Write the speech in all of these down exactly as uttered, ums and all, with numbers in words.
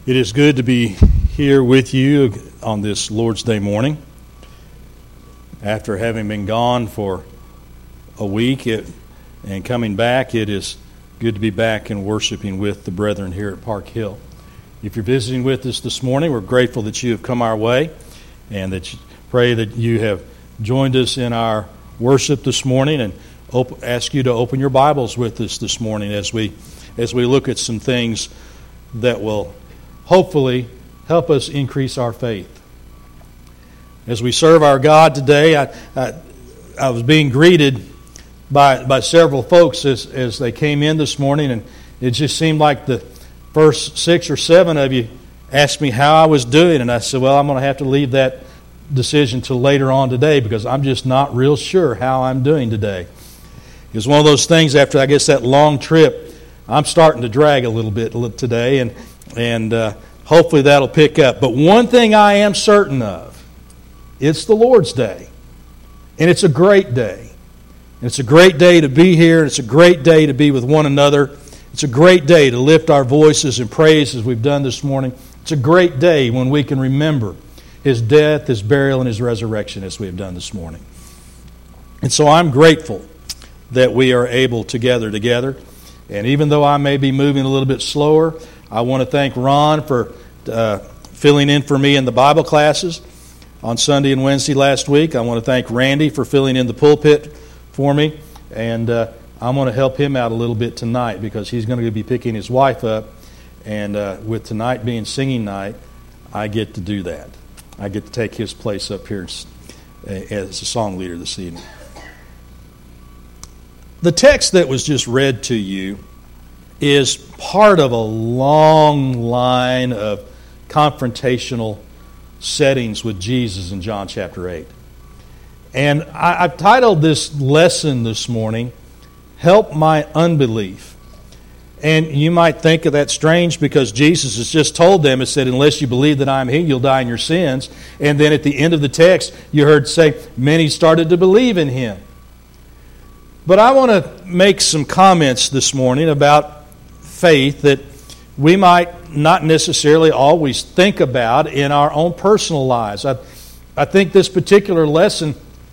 It is good to be here with you on this Lord's Day morning. After having been gone for a week it, and coming back, it is good to be back and worshiping with the brethren here at Park Hill. If you're visiting with us this morning, we're grateful that you have come our way and that you, pray that you have joined us in our worship this morning, and op- ask you to open your Bibles with us this morning as we as we look at some things that will hopefully help us increase our faith. As we serve our God today, I, I, I was being greeted by by several folks as, as they came in this morning, and it just seemed like the first six or seven of you asked me how I was doing, and I said, well, I'm going to have to leave that decision till later on today because I'm just not real sure how I'm doing today. It was one of those things after, I guess, that long trip, I'm starting to drag a little bit today, and And uh, hopefully that'll pick up. But one thing I am certain of, it's the Lord's Day. And it's a great day. And it's a great day to be here. It's a great day to be with one another. It's a great day to lift our voices in praise as we've done this morning. It's a great day when we can remember His death, His burial, and His resurrection as we have done this morning. And so I'm grateful that we are able to gather together. And even though I may be moving a little bit slower, I want to thank Ron for uh, filling in for me in the Bible classes on Sunday and Wednesday last week. I want to thank Randy for filling in the pulpit for me. And uh, I'm going to help him out a little bit tonight because he's going to be picking his wife up. And uh, with tonight being singing night, I get to do that. I get to take his place up here as, as a song leader this evening. The text that was just read to you is part of a long line of confrontational settings with Jesus in John chapter eight. And I, I've titled this lesson this morning, Help My Unbelief. And you might think of that strange because Jesus has just told them, it said, unless you believe that I am He, you'll die in your sins. And then at the end of the text, you heard say, many started to believe in Him. But I want to make some comments this morning about faith that we might not necessarily always think about in our own personal lives. I, I think this particular lesson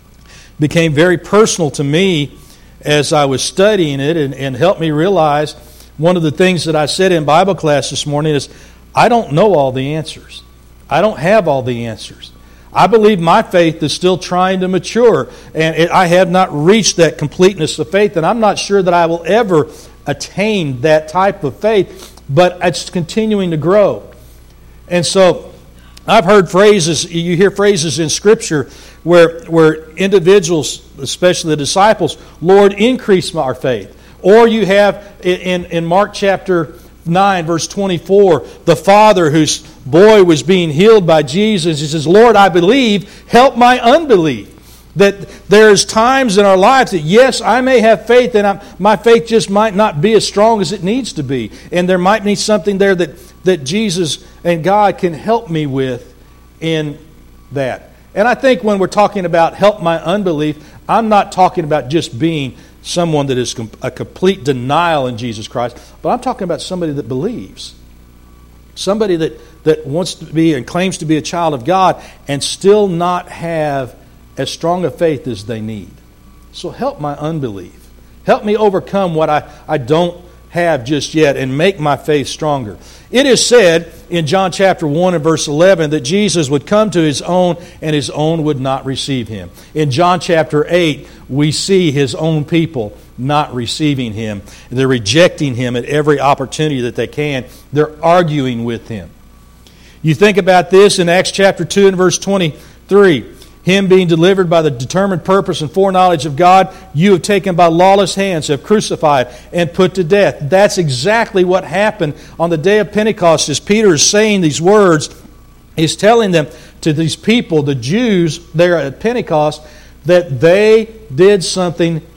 became very personal to me as I was studying it and, and helped me realize one of the things that I said in Bible class this morning is I don't know all the answers. I don't have all the answers. I believe my faith is still trying to mature, and it, I have not reached that completeness of faith, and I'm not sure that I will ever attain that type of faith, but it's continuing to grow. And so I've heard phrases, you hear phrases in Scripture where, where individuals, especially the disciples, Lord, increase our faith. Or you have in, in Mark chapter nine, verse twenty-four, the father whose boy was being healed by Jesus, he says, Lord, I believe, help my unbelief. That there's times in our lives that, yes, I may have faith, and I'm, my faith just might not be as strong as it needs to be. And there might be something there that, that Jesus and God can help me with in that. And I think when we're talking about help my unbelief, I'm not talking about just being someone that is a complete denial in Jesus Christ, but I'm talking about somebody that believes. Somebody that, that wants to be and claims to be a child of God and still not have as strong a faith as they need. So help my unbelief. Help me overcome what I, I don't have just yet and make my faith stronger. It is said in John chapter one and verse eleven that Jesus would come to His own and His own would not receive Him. In John chapter eight, we see His own people not receiving Him. They're rejecting Him at every opportunity that they can. They're arguing with Him. You think about this in Acts chapter two and verse twenty-three. Him being delivered by the determined purpose and foreknowledge of God, you have taken by lawless hands, have crucified and put to death. That's exactly what happened on the day of Pentecost. As Peter is saying these words, he's telling them to these people, the Jews there at Pentecost, that they did something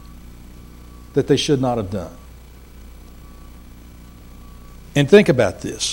that they should not have done. And think about this.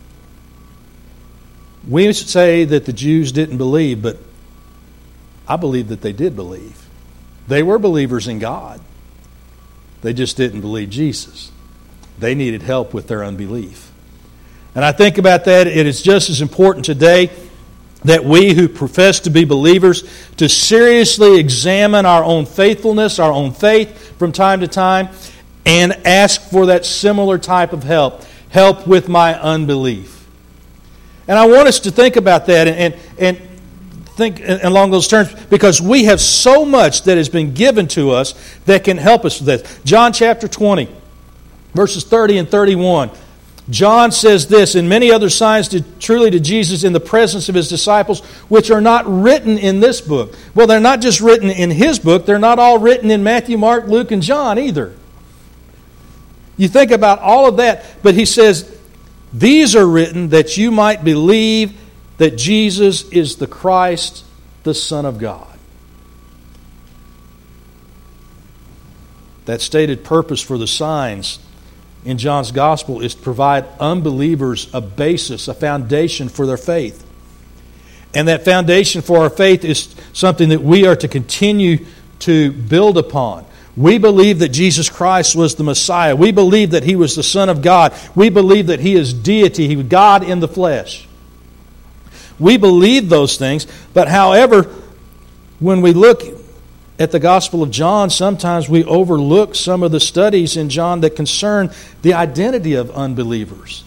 We say that the Jews didn't believe, but I believe that they did believe. They were believers in God. They just didn't believe Jesus. They needed help with their unbelief. And I think about that, it is just as important today that we who profess to be believers to seriously examine our own faithfulness, our own faith from time to time, and ask for that similar type of help. Help with my unbelief. And I want us to think about that and, and, and think along those terms, because we have so much that has been given to us that can help us with this. John chapter twenty, verses thirty and thirty-one. John says this, and many other signs did truly to Jesus in the presence of his disciples, which are not written in this book. Well, they're not just written in his book. They're not all written in Matthew, Mark, Luke, and John either. You think about all of that, but he says, these are written that you might believe that Jesus is the Christ, the Son of God. That stated purpose for the signs in John's Gospel is to provide unbelievers a basis, a foundation for their faith. And that foundation for our faith is something that we are to continue to build upon. We believe that Jesus Christ was the Messiah. We believe that He was the Son of God. We believe that He is deity, He was God in the flesh. We believe those things, but however, when we look at the Gospel of John, sometimes we overlook some of the studies in John that concern the identity of unbelievers.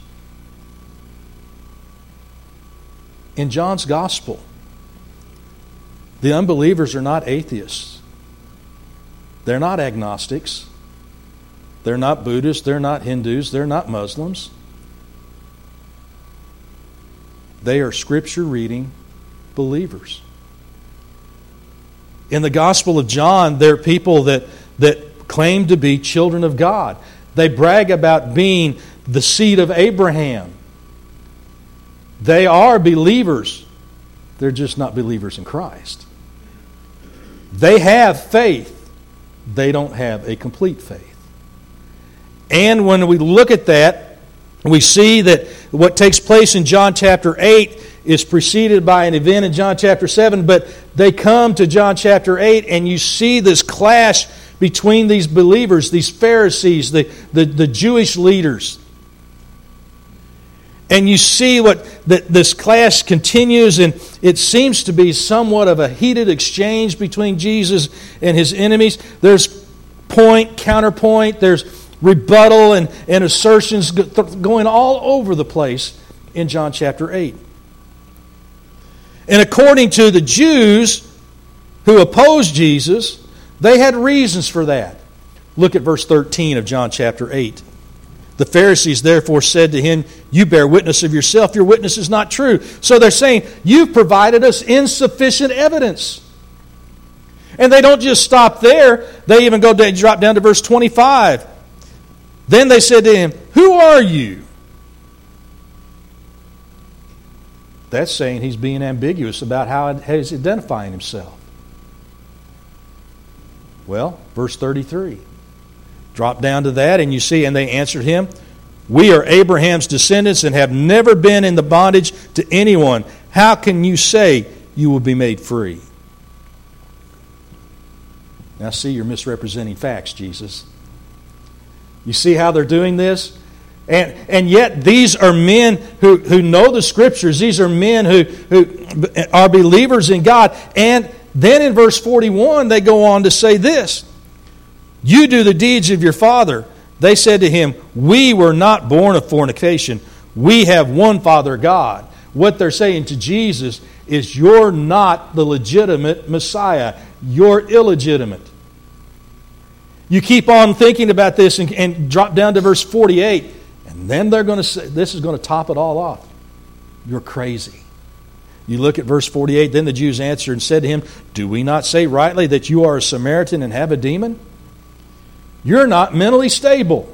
In John's Gospel, the unbelievers are not atheists. They're not agnostics. They're not Buddhists. They're not Hindus. They're not Muslims. They are Scripture-reading believers. In the Gospel of John, there are people that, that claim to be children of God. They brag about being the seed of Abraham. They are believers. They're just not believers in Christ. They have faith. They don't have a complete faith. And when we look at that, we see that what takes place in John chapter eight is preceded by an event in John chapter seven, but they come to John chapter eight and you see this clash between these believers, these Pharisees, the, the, the Jewish leaders. And you see what that this clash continues, and it seems to be somewhat of a heated exchange between Jesus and His enemies. There's point, counterpoint, there's rebuttal and, and assertions going all over the place in John chapter eight. And according to the Jews who opposed Jesus, they had reasons for that. Look at verse thirteen of John chapter eight. The Pharisees therefore said to Him, you bear witness of yourself, your witness is not true. So they're saying, you've provided us insufficient evidence. And they don't just stop there. They even go down, drop down to verse twenty-five. Then they said to Him, who are you? That's saying He's being ambiguous about how He's identifying Himself. Well, verse thirty-three. Drop down to that and you see, and they answered Him, we are Abraham's descendants and have never been in the bondage to anyone. How can you say you will be made free? Now see, you're misrepresenting facts, Jesus. You see how they're doing this? And and yet these are men who, who know the Scriptures. These are men who, who are believers in God. And then in verse forty-one they go on to say this. You do the deeds of your father. They said to Him, we were not born of fornication. We have one Father, God. What they're saying to Jesus is, you're not the legitimate Messiah. You're illegitimate. You keep on thinking about this and, and drop down to verse forty-eight. And then they're going to say, this is going to top it all off. You're crazy. You look at verse forty-eight. Then the Jews answered and said to Him, do we not say rightly that you are a Samaritan and have a demon? You're not mentally stable.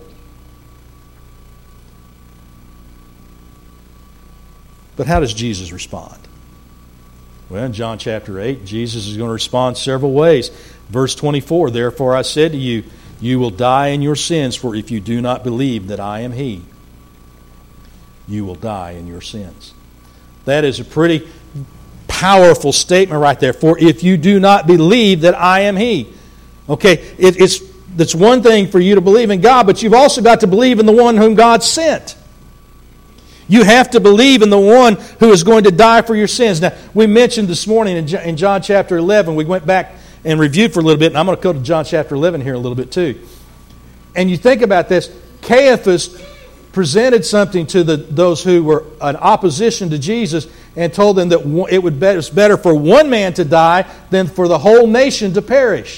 But how does Jesus respond? Well, in John chapter eight, Jesus is going to respond several ways. Verse twenty-four, therefore I said to you, you will die in your sins, for if you do not believe that I am He, you will die in your sins. That is a pretty powerful statement right there. For if you do not believe that I am He. Okay, it, it's That's one thing for you to believe in God, but you've also got to believe in the one whom God sent. You have to believe in the one who is going to die for your sins. Now, we mentioned this morning in John chapter eleven, we went back and reviewed for a little bit, and I'm going to go to John chapter eleven here a little bit too. And you think about this, Caiaphas presented something to the, those who were in opposition to Jesus and told them that it would be, it was better for one man to die than for the whole nation to perish.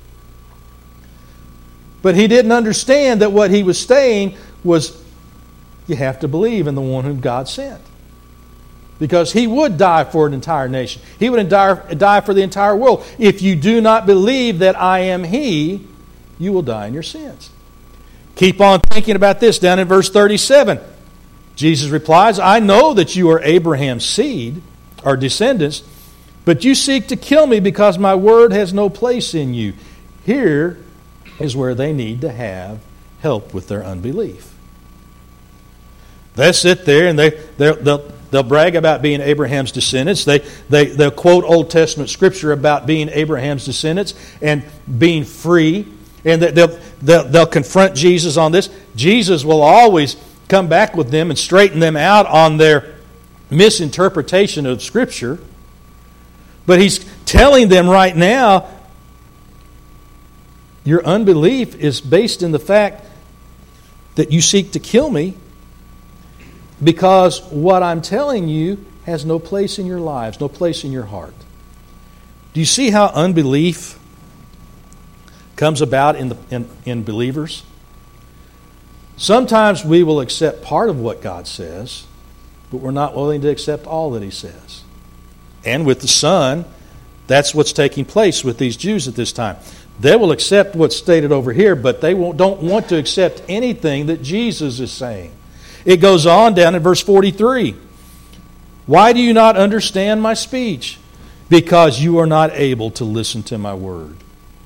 But he didn't understand that what he was saying was, you have to believe in the one whom God sent. Because he would die for an entire nation. He would die for the entire world. If you do not believe that I am He, you will die in your sins. Keep on thinking about this down in verse thirty-seven. Jesus replies, I know that you are Abraham's seed, or descendants, but you seek to kill me because my word has no place in you. Here is where they need to have help with their unbelief. They sit there and they, they'll, they'll, they'll brag about being Abraham's descendants. They, they, they'll quote Old Testament scripture about being Abraham's descendants and being free. And they'll, they'll, they'll confront Jesus on this. Jesus will always come back with them and straighten them out on their misinterpretation of Scripture. But He's telling them right now, your unbelief is based in the fact that you seek to kill me because what I'm telling you has no place in your lives, no place in your heart. Do you see how unbelief comes about in, the, in, in believers? Sometimes we will accept part of what God says, but we're not willing to accept all that He says. And with the Son, that's what's taking place with these Jews at this time. They will accept what's stated over here, but they won't, don't want to accept anything that Jesus is saying. It goes on down in verse forty-three. Why do you not understand my speech? Because you are not able to listen to my word.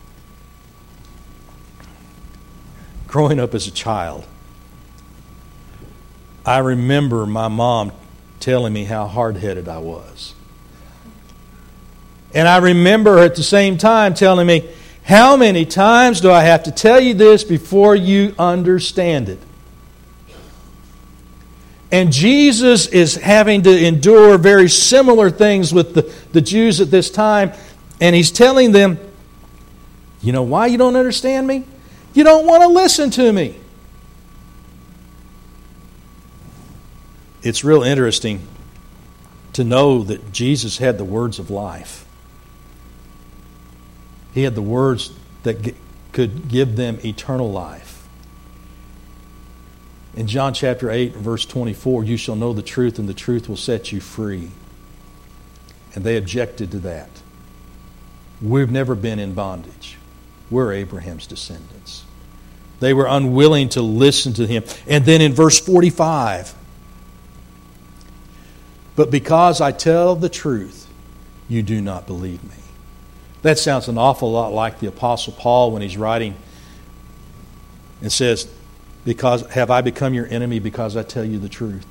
Growing up as a child, I remember my mom telling me how hard-headed I was. And I remember her at the same time telling me, how many times do I have to tell you this before you understand it? And Jesus is having to endure very similar things with the, the Jews at this time. And He's telling them, you know why you don't understand me? You don't want to listen to me. It's real interesting to know that Jesus had the words of life. He had the words that could give them eternal life. In John chapter eight, verse twenty-four, you shall know the truth, and the truth will set you free. And they objected to that. We've never been in bondage. We're Abraham's descendants. They were unwilling to listen to Him. And then in verse forty-five, but because I tell the truth, you do not believe me. That sounds an awful lot like the Apostle Paul when he's writing and says, "Because have I become your enemy because I tell you the truth?"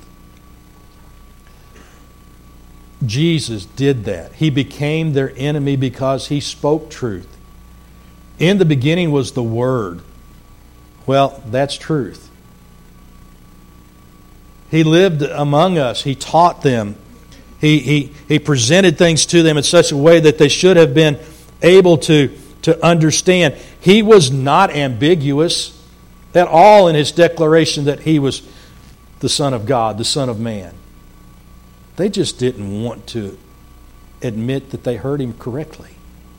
Jesus did that. He became their enemy because He spoke truth. In the beginning was the Word. Well, that's truth. He lived among us. He taught them. He, he, he presented things to them in such a way that they should have been able to, to understand. He was not ambiguous at all in His declaration that He was the Son of God, the Son of Man. They just didn't want to admit that they heard Him correctly.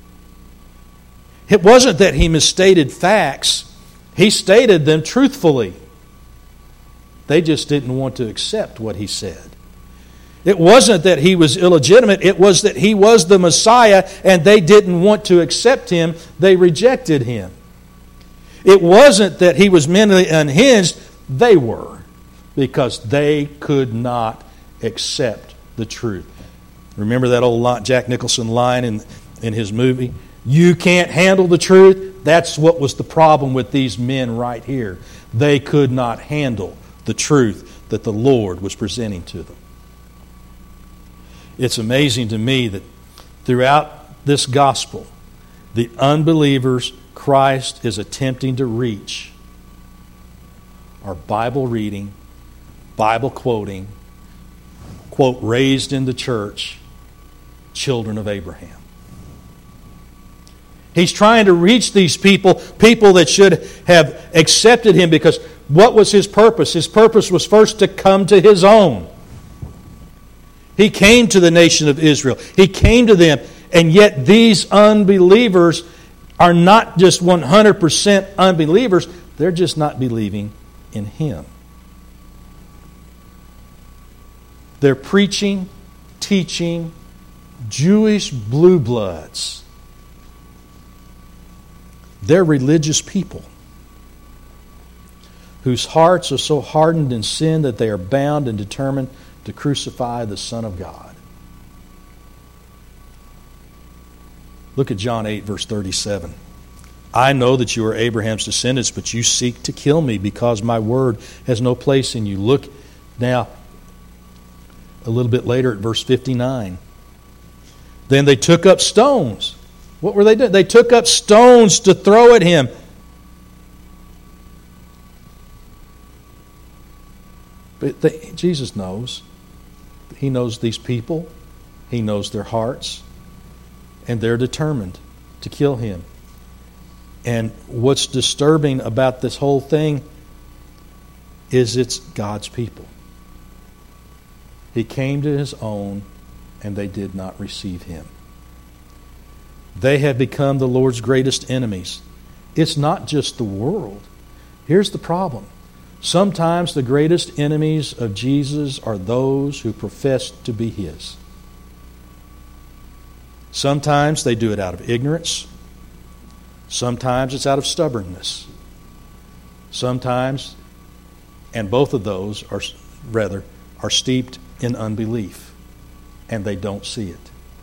It wasn't that He misstated facts. He stated them truthfully. They just didn't want to accept what He said. It wasn't that He was illegitimate. It was that He was the Messiah and they didn't want to accept Him. They rejected Him. It wasn't that He was mentally unhinged. They were, because they could not accept the truth. Remember that old Jack Nicholson line in, in his movie? You can't handle the truth? That's what was the problem with these men right here. They could not handle the truth that the Lord was presenting to them. It's amazing to me that throughout this gospel, the unbelievers Christ is attempting to reach are Bible reading, Bible quoting, quote, raised in the church, children of Abraham. He's trying to reach these people, people that should have accepted him, because what was his purpose? His purpose was first to come to his own. He came to the nation of Israel. He came to them, and yet these unbelievers are not just one hundred percent unbelievers, they're just not believing in him. They're preaching, teaching Jewish blue bloods. They're religious people whose hearts are so hardened in sin that they are bound and determined to crucify the Son of God. Look at John eight, verse thirty-seven. I know that you are Abraham's descendants, but you seek to kill me because my word has no place in you. Look now a little bit later at verse fifty-nine. Then they took up stones. What were they doing? They took up stones to throw at him. But they, Jesus knows. He knows these people. He knows their hearts. And they're determined to kill him. And what's disturbing about this whole thing is it's God's people. He came to his own, and they did not receive him. They have become the Lord's greatest enemies. It's not just the world. Here's the problem. Sometimes the greatest enemies of Jesus are those who profess to be his. Sometimes they do it out of ignorance. Sometimes it's out of stubbornness. Sometimes, and both of those are rather, are steeped in unbelief, and they don't see it.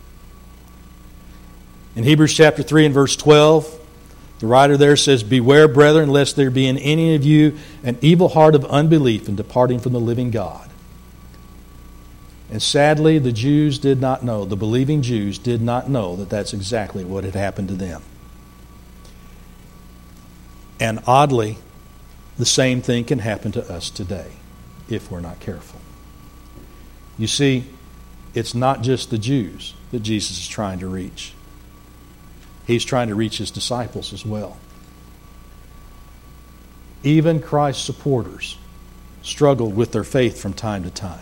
In Hebrews chapter three and verse twelve, the writer there says, beware, brethren, lest there be in any of you an evil heart of unbelief in departing from the living God. And sadly, the Jews did not know, the believing Jews did not know that that's exactly what had happened to them. And oddly, the same thing can happen to us today if we're not careful. You see, it's not just the Jews that Jesus is trying to reach. He's trying to reach his disciples as well. Even Christ's supporters struggled with their faith from time to time.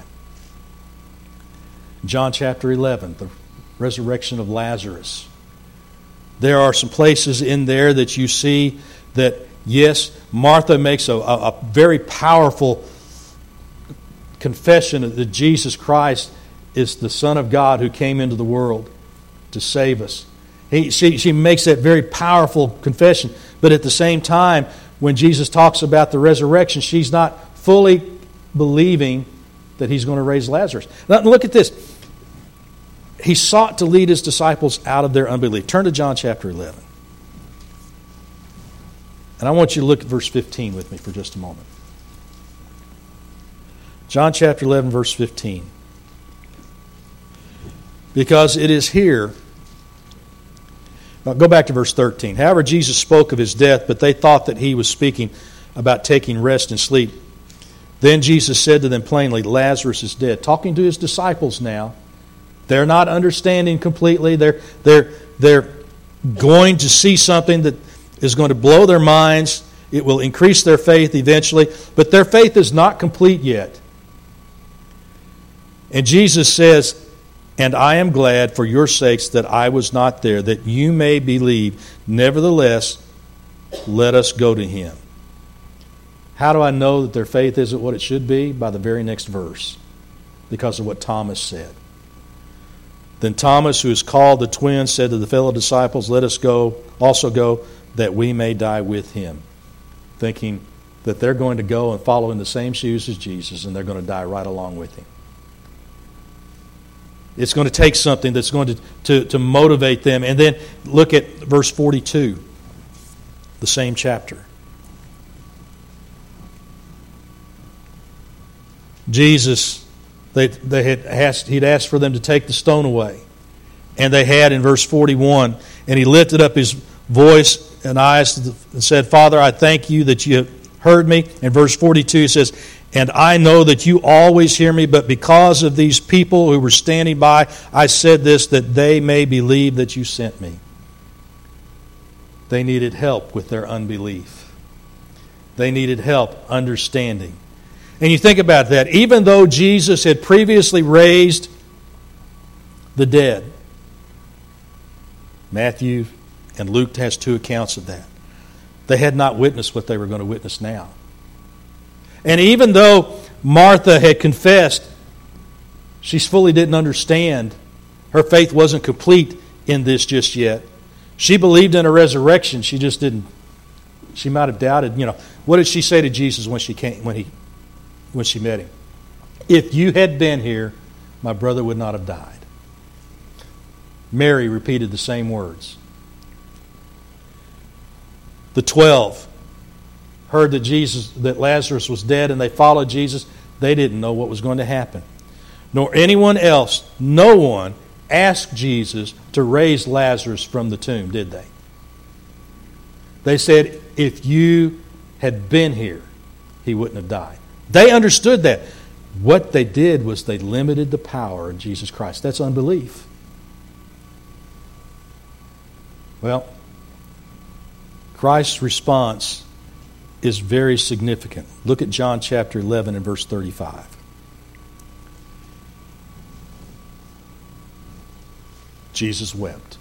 John chapter eleven, the resurrection of Lazarus. There are some places in there that you see that, yes, Martha makes a, a, a very powerful confession that Jesus Christ is the Son of God who came into the world to save us. He, she, she makes that very powerful confession. But at the same time, when Jesus talks about the resurrection, she's not fully believing that he's going to raise Lazarus. Now look at this. He sought to lead his disciples out of their unbelief. Turn to John chapter eleven. And I want you to look at verse fifteen with me for just a moment. John chapter eleven, verse fifteen. Because it is here. Now go back to verse thirteen. However, Jesus spoke of his death, but they thought that he was speaking about taking rest and sleep. Then Jesus said to them plainly, Lazarus is dead. Talking to his disciples now. They're not understanding completely. They're, they're, they're going to see something that is going to blow their minds. It will increase their faith eventually. But their faith is not complete yet. And Jesus says, and I am glad for your sakes that I was not there, that you may believe. Nevertheless, let us go to him. How do I know that their faith isn't what it should be? By the very next verse. Because of what Thomas said. Then Thomas, who is called the twin, said to the fellow disciples, let us go, also go, that we may die with him. Thinking that they're going to go and follow in the same shoes as Jesus, and they're going to die right along with him. It's going to take something that's going to, to, to motivate them. And then look at verse forty-two, the same chapter. Jesus, they, they had asked, he'd asked for them to take the stone away. And they had in verse forty-one. And he lifted up his voice and eyes and said, Father, I thank you that you have heard me. In verse forty-two it says, and I know that you always hear me, but because of these people who were standing by, I said this, that they may believe that you sent me. They needed help with their unbelief. They needed help understanding. And you think about that. Even though Jesus had previously raised the dead, Matthew and Luke has two accounts of that, they had not witnessed what they were going to witness now. And even though Martha had confessed, she fully didn't understand. Her faith wasn't complete in this just yet. She believed in a resurrection. She just didn't. She might have doubted. You know, what did she say to Jesus when she came? When he, when she met him? If you had been here, my brother would not have died. Mary repeated the same words. The twelve heard that Jesus, that Lazarus was dead, and they followed Jesus. They didn't know what was going to happen. Nor anyone else, no one asked Jesus to raise Lazarus from the tomb, did they? They said, if you had been here, he wouldn't have died. They understood that. What they did was they limited the power of Jesus Christ. That's unbelief. Well, Christ's response is very significant. Look at John chapter eleven and verse thirty-five. Jesus wept.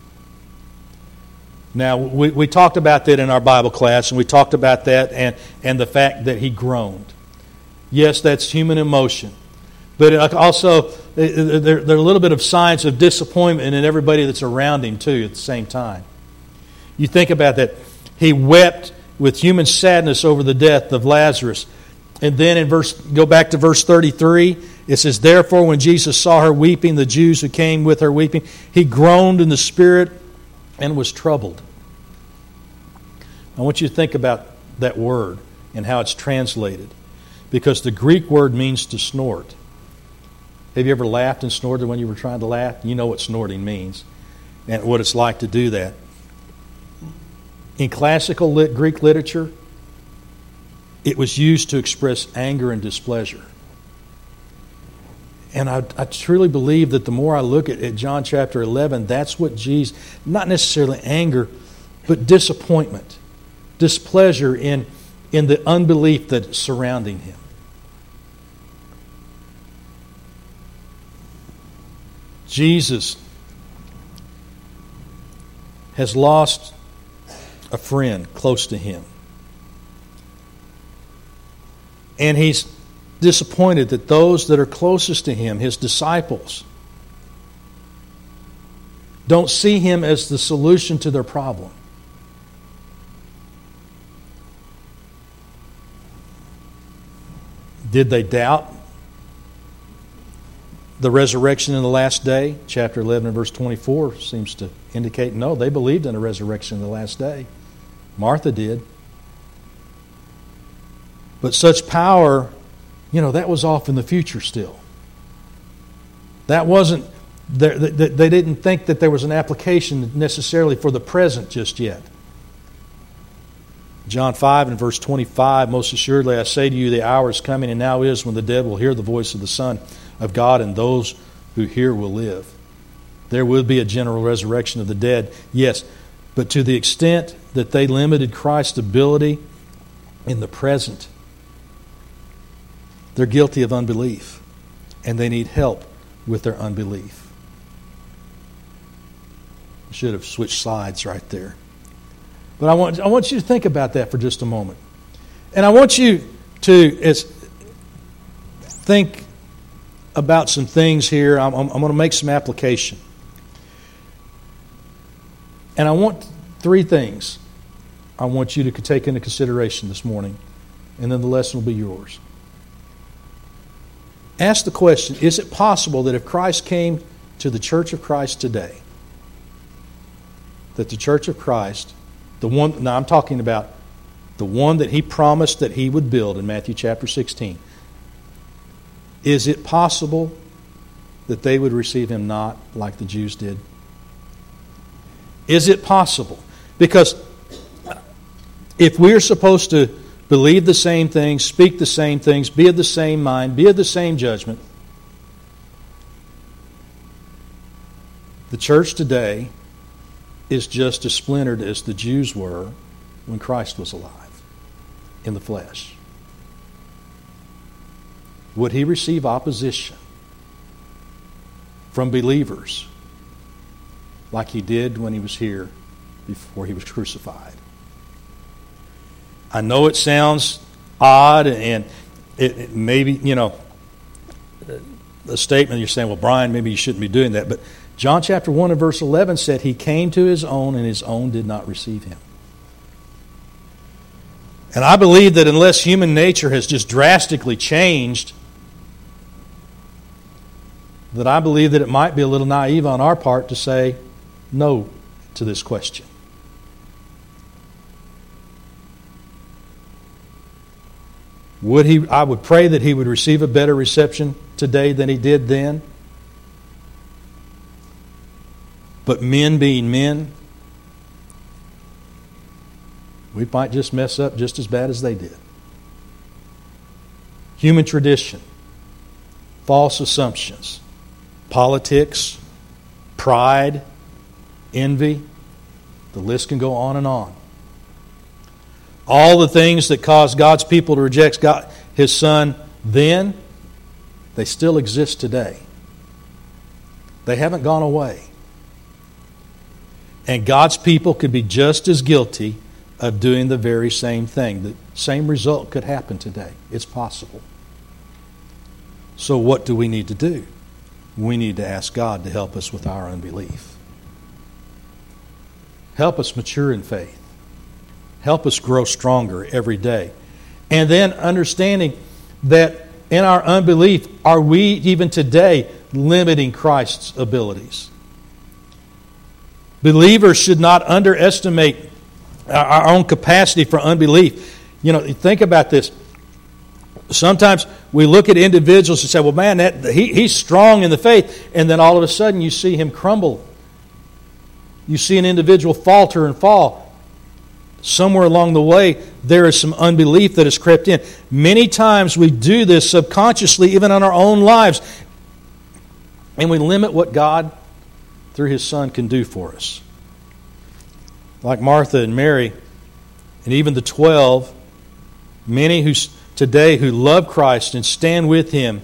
Now, we, we talked about that in our Bible class, and we talked about that and, and the fact that he groaned. Yes, that's human emotion. But it also, there, there are a little bit of signs of disappointment in everybody that's around him, too, at the same time. You think about that. He wept with human sadness over the death of Lazarus. And then in verse, go back to verse thirty-three, it says, therefore, when Jesus saw her weeping, the Jews who came with her weeping, he groaned in the spirit and was troubled. I want you to think about that word and how it's translated, because the Greek word means to snort. Have you ever laughed and snorted when you were trying to laugh? You know what snorting means and what it's like to do that. In classical lit Greek literature, it was used to express anger and displeasure. And I, I truly believe that the more I look at, at John chapter eleven, that's what Jesus, not necessarily anger, but disappointment, displeasure in, in the unbelief that's surrounding him. Jesus has lost a friend close to him. And he's disappointed that those that are closest to him, his disciples, don't see him as the solution to their problem. Did they doubt the resurrection in the last day? Chapter eleven and verse twenty-four seems to indicate no, they believed in a resurrection in the last day. Martha did. But such power, you know, that was off in the future still. That wasn't, they, they didn't think that there was an application necessarily for the present just yet. John five and verse twenty-five, most assuredly I say to you, the hour is coming and now is when the dead will hear the voice of the Son of God, and those who hear will live. There will be a general resurrection of the dead, yes, but to the extent that they limited Christ's ability in the present, they're guilty of unbelief, and they need help with their unbelief. I should have switched sides right there. But I want, I want you to think about that for just a moment. And I want you to as, think about some things here. I'm, I'm, I'm going to make some application. And I want three things I want you to take into consideration this morning, and then the lesson will be yours. Ask the question, is it possible that if Christ came to the Church of Christ today, that the Church of Christ, the one, now I'm talking about the one that he promised that he would build in Matthew chapter sixteen, is it possible that they would receive him not like the Jews did? Is it possible? Because if we're supposed to believe the same things, speak the same things, be of the same mind, be of the same judgment. The church today is just as splintered as the Jews were when Christ was alive in the flesh. Would he receive opposition from believers like he did when he was here before he was crucified? I know it sounds odd, and it, it maybe, you know, a statement you're saying, well, Brian, maybe you shouldn't be doing that. But John chapter one and verse eleven said, he came to his own, and his own did not receive him. And I believe that unless human nature has just drastically changed, that I believe that it might be a little naive on our part to say no to this question. Would he? I would pray that he would receive a better reception today than he did then. But men being men, we might just mess up just as bad as they did. Human tradition, false assumptions, politics, pride, envy, the list can go on and on. All the things that caused God's people to reject God, His Son then, they still exist today. They haven't gone away. And God's people could be just as guilty of doing the very same thing. The same result could happen today. It's possible. So what do we need to do? We need to ask God to help us with our unbelief. Help us mature in faith. Help us grow stronger every day. And then understanding that in our unbelief, are we even today limiting Christ's abilities? Believers should not underestimate our own capacity for unbelief. You know, think about this. Sometimes we look at individuals and say, well, man, that, he, he's strong in the faith. And then all of a sudden you see him crumble. You see an individual falter and fall. Somewhere along the way, there is some unbelief that has crept in. Many times we do this subconsciously, even in our own lives. And we limit what God, through His Son, can do for us. Like Martha and Mary, and even the twelve, many who today who love Christ and stand with Him,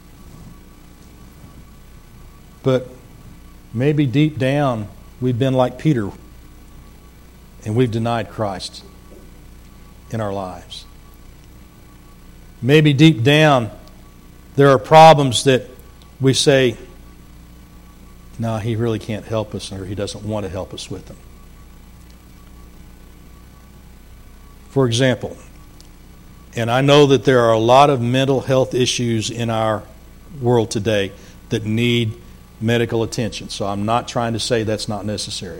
but maybe deep down we've been like Peter, and we've denied Christ in our lives. Maybe deep down there are problems that we say, no, He really can't help us, or He doesn't want to help us with them. For example, and I know that there are a lot of mental health issues in our world today that need medical attention, so I'm not trying to say that's not necessary.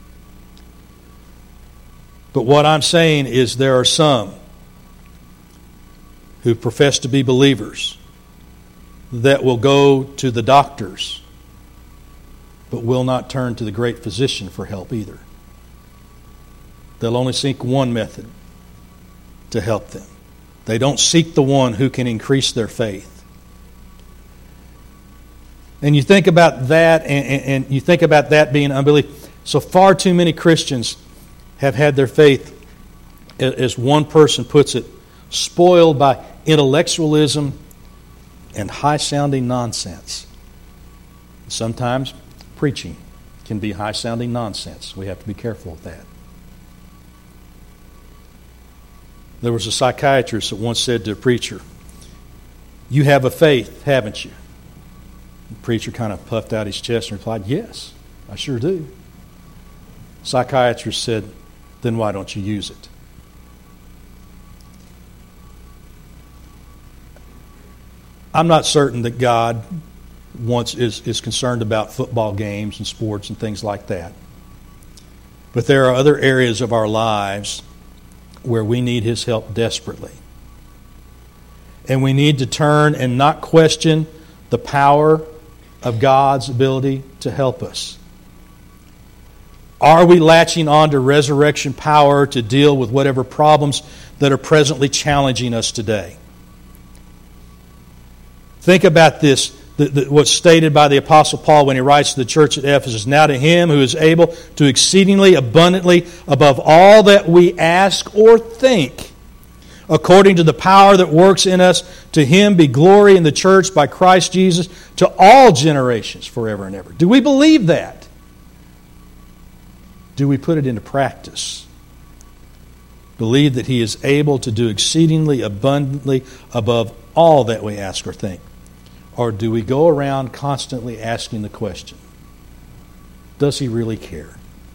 But what I'm saying is there are some who profess to be believers that will go to the doctors but will not turn to the great physician for help either. They'll only seek one method to help them. They don't seek the one who can increase their faith. And you think about that, and, and, and you think about that being unbelief. So far too many Christians have had their faith, as one person puts it, spoiled by intellectualism and high-sounding nonsense. Sometimes preaching can be high-sounding nonsense. We have to be careful of that. There was a psychiatrist that once said to a preacher, "You have a faith, haven't you?" The preacher kind of puffed out his chest and replied, "Yes, I sure do." The psychiatrist said, "Then why don't you use it?" I'm not certain that God wants is, is concerned about football games and sports and things like that. But there are other areas of our lives where we need His help desperately. And we need to turn and not question the power of God's ability to help us. Are we latching on to resurrection power to deal with whatever problems that are presently challenging us today? Think about this, the, the, what's stated by the Apostle Paul when he writes to the church at Ephesus. Now to Him who is able to exceedingly abundantly above all that we ask or think, according to the power that works in us, to Him be glory in the church by Christ Jesus to all generations forever and ever. Do we believe that? Do we put it into practice? Believe that He is able to do exceedingly abundantly above all that we ask or think? Or do we go around constantly asking the question, does He really care?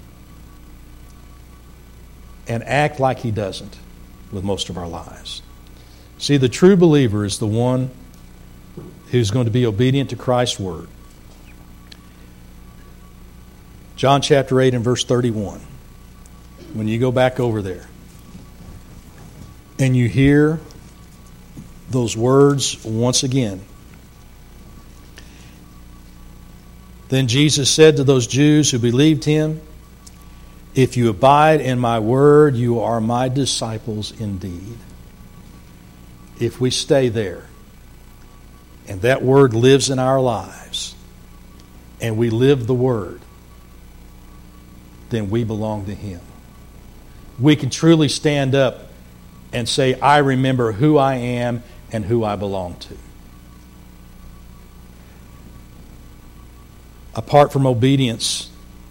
And act like He doesn't with most of our lives. See, the true believer is the one who's going to be obedient to Christ's word. John chapter eight and verse thirty-one. When you go back over there and you hear those words once again. Then Jesus said to those Jews who believed Him, if you abide in my word, you are my disciples indeed. If we stay there, and that word lives in our lives, and we live the word, then we belong to Him. We can truly stand up and say, I remember who I am and who I belong to. Apart from obedience,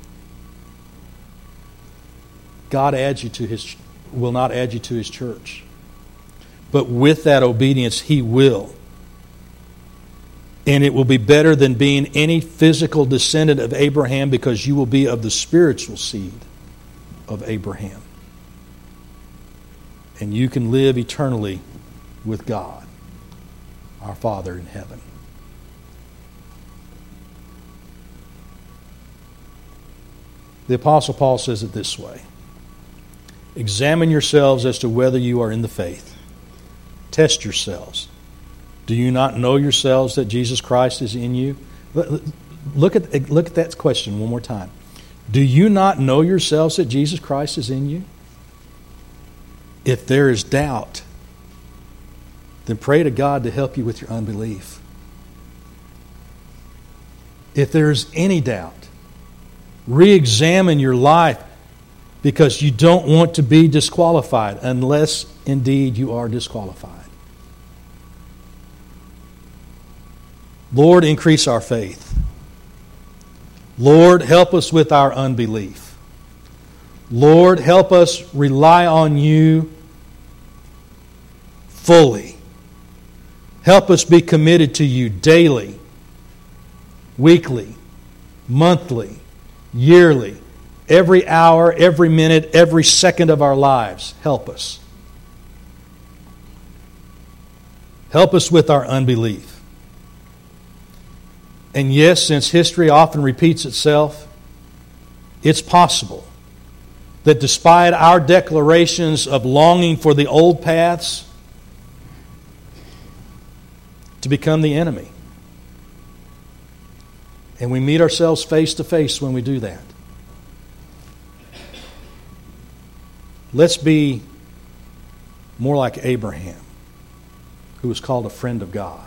God adds you to His, will not add you to His church. But with that obedience, He will. And it will be better than being any physical descendant of Abraham, because you will be of the spiritual seed of Abraham. And you can live eternally with God, our Father in heaven. The Apostle Paul says it this way. Examine yourselves as to whether you are in the faith. Test yourselves. Do you not know yourselves that Jesus Christ is in you? Look at, look at that question one more time. Do you not know yourselves that Jesus Christ is in you? If there is doubt, then pray to God to help you with your unbelief. If there is any doubt, re-examine your life, because you don't want to be disqualified unless indeed you are disqualified. Lord, increase our faith. Lord, help us with our unbelief. Lord, help us rely on You fully. Help us be committed to You daily, weekly, monthly, yearly, every hour, every minute, every second of our lives. Help us. Help us with our unbelief. And yes, since history often repeats itself, it's possible that despite our declarations of longing for the old paths, to become the enemy. And we meet ourselves face to face when we do that. Let's be more like Abraham, who was called a friend of God.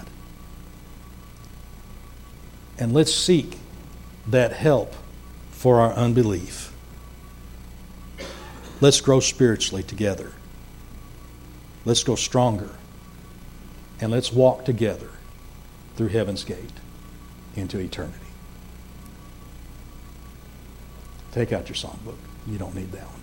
And let's seek that help for our unbelief. Let's grow spiritually together. Let's go stronger. And let's walk together through heaven's gate into eternity. Take out your songbook. You don't need that one.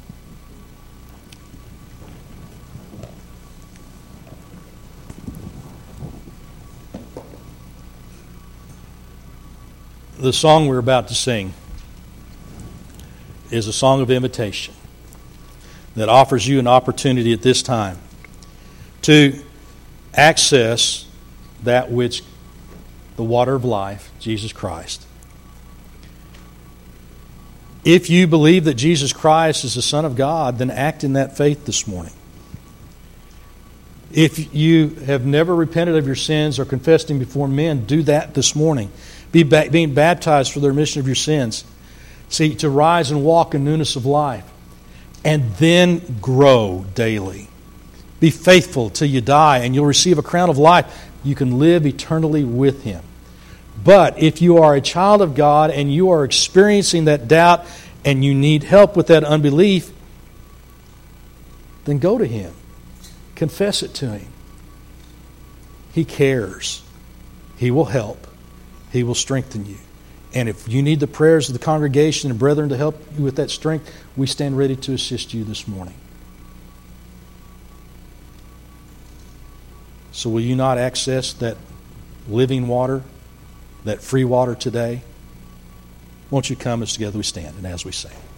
The song we're about to sing is a song of invitation that offers you an opportunity at this time to access that which the water of life, Jesus Christ. If you believe that Jesus Christ is the Son of God, then act in that faith this morning. If you have never repented of your sins or confessed them before men, do that this morning. Be ba- being baptized for the remission of your sins. See, to rise and walk in newness of life. And then grow daily. Be faithful till you die, and you'll receive a crown of life. You can live eternally with Him. But if you are a child of God and you are experiencing that doubt and you need help with that unbelief, then go to Him. Confess it to Him. He cares. He will help. He will strengthen you. And if you need the prayers of the congregation and brethren to help you with that strength, we stand ready to assist you this morning. So will you not access that living water, that free water today? Won't you come as together we stand and as we sing?